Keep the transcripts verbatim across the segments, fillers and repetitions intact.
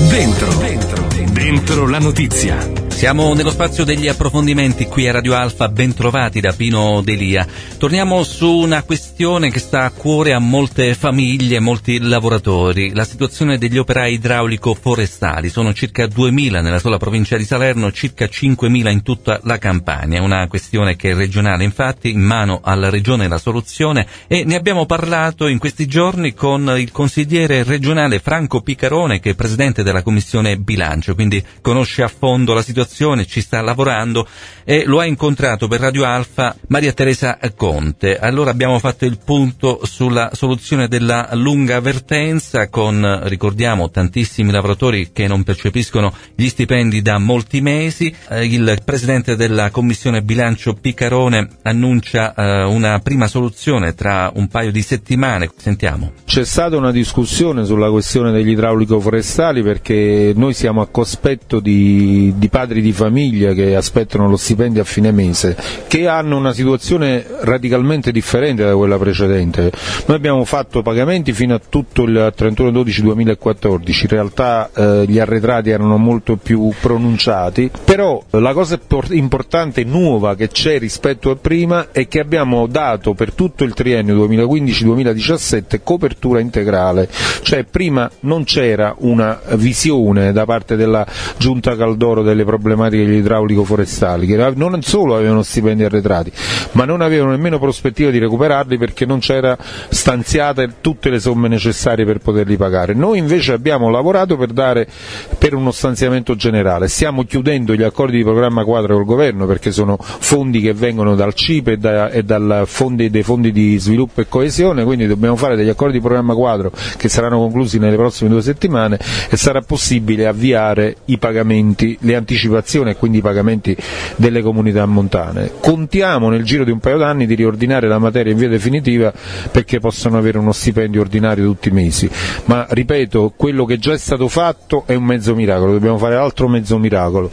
Dentro, dentro, dentro la notizia. Siamo nello spazio degli approfondimenti qui a Radio Alfa, bentrovati da Pino Delia. Torniamo su una questione che sta a cuore a molte famiglie, molti lavoratori, la situazione degli operai idraulico-forestali. Sono circa duemila nella sola provincia di Salerno, circa cinquemila in tutta la Campania. Una questione che è regionale, infatti, in mano alla Regione la soluzione, e ne abbiamo parlato in questi giorni con il consigliere regionale Franco Picarone, che è presidente della Commissione Bilancio, quindi conosce a fondo la situazione, ci sta lavorando, e lo ha incontrato per Radio Alfa Maria Teresa Conte. Allora abbiamo fatto il punto sulla soluzione della lunga vertenza con, ricordiamo, tantissimi lavoratori che non percepiscono gli stipendi da molti mesi. Eh, il presidente della Commissione Bilancio Picarone annuncia eh, una prima soluzione tra un paio di settimane. Sentiamo. C'è stata una discussione sulla questione degli idraulico-forestali perché noi siamo a cospetto di, di padri di famiglia che aspettano lo stipendio a fine mese, che hanno una situazione radicalmente differente da quella precedente. Noi abbiamo fatto pagamenti fino a tutto il trentuno dicembre duemilaquattordici, in realtà eh, gli arretrati erano molto più pronunciati, però la cosa importante nuova che c'è rispetto a prima è che abbiamo dato per tutto il triennio duemilaquindici duemiladiciassette copertura integrale, cioè prima non c'era una visione da parte della Giunta Caldoro delle problematiche degli idraulico-forestali, che non solo avevano stipendi arretrati, ma non avevano nemmeno prospettiva di recuperarli perché non c'era stanziate tutte le somme necessarie per poterli pagare. Noi invece abbiamo lavorato per dare per uno stanziamento generale, stiamo chiudendo gli accordi di programma quadro col governo perché sono fondi che vengono dal C I P E e, da, e dal fondi, dei fondi di sviluppo e coesione, quindi dobbiamo fare degli accordi di programma quadro che saranno conclusi nelle prossime due settimane e sarà possibile avviare i pagamenti, le anticipazioni e quindi i pagamenti delle comunità montane. Contiamo nel giro di un paio d'anni di riordinare la materia in via definitiva perché possano avere uno stipendio ordinario tutti i mesi, ma ripeto, quello che già è stato fatto è un mezzo miracolo, dobbiamo fare altro mezzo miracolo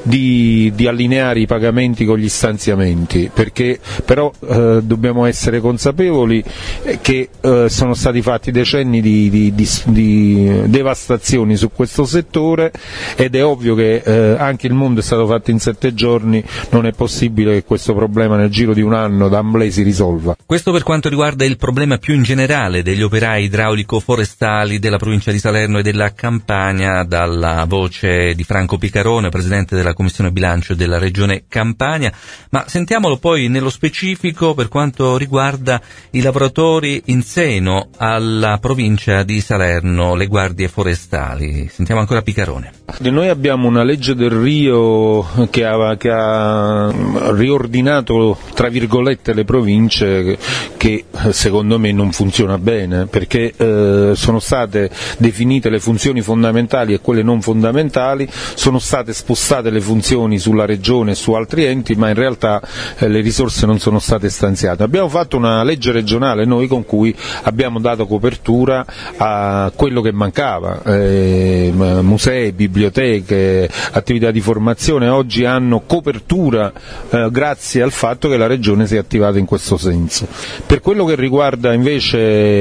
di, di allineare i pagamenti con gli stanziamenti, perché però eh, dobbiamo essere consapevoli che eh, sono stati fatti decenni di, di, di, di devastazioni su questo settore ed è ovvio che eh, anche il mondo è stato fatto in sette giorni, non è possibile che questo problema nel giro di un anno da Amblè si risolva. Questo per quanto riguarda il problema più in generale degli operai idraulico-forestali della provincia di Salerno e della Campania, dalla voce di Franco Picarone, presidente della Commissione Bilancio della Regione Campania, ma sentiamolo poi nello specifico per quanto riguarda i lavoratori in seno alla provincia di Salerno, le guardie forestali. Sentiamo ancora Picarone. Noi abbiamo una legge del Rio che ha, che ha riordinato tra virgolette le province che secondo me non funziona bene perché eh, sono state definite le funzioni fondamentali e quelle non fondamentali, sono state spostate le funzioni sulla regione e su altri enti, ma in realtà eh, le risorse non sono state stanziate. Abbiamo fatto una legge regionale noi con cui abbiamo dato copertura a quello che mancava, eh, musei, biblioteche, attività di formazione oggi hanno copertura eh, grazie al fatto che la Regione si è attivata in questo senso. Per quello che riguarda invece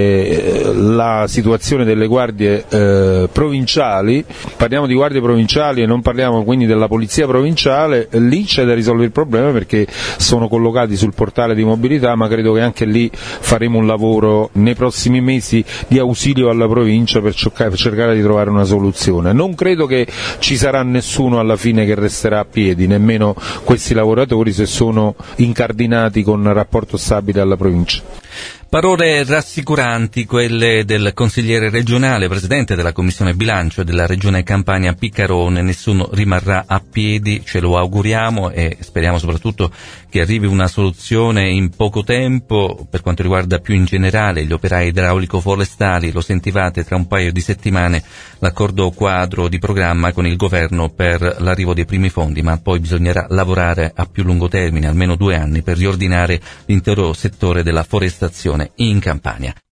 eh, la situazione delle guardie eh, provinciali, parliamo di guardie provinciali e non parliamo quindi della polizia provinciale, lì c'è da risolvere il problema perché sono collocati sul portale di mobilità, ma credo che anche lì faremo un lavoro nei prossimi mesi di ausilio alla provincia per cercare di trovare una soluzione. Non credo che ci sarà nessuno alla fine che resterà a piedi, nemmeno questi lavoratori se sono incardinati con rapporto stabile alla provincia. Parole rassicuranti quelle del consigliere regionale, presidente della Commissione Bilancio della Regione Campania Picarone. Nessuno rimarrà a piedi, ce lo auguriamo e speriamo soprattutto che arrivi una soluzione in poco tempo. Per quanto riguarda più in generale gli operai idraulico-forestali, lo sentivate, tra un paio di settimane l'accordo quadro di programma con il governo per l'arrivo dei primi fondi, ma poi bisognerà lavorare a più lungo termine, almeno due anni, per riordinare l'intero settore della forestazione in Campania.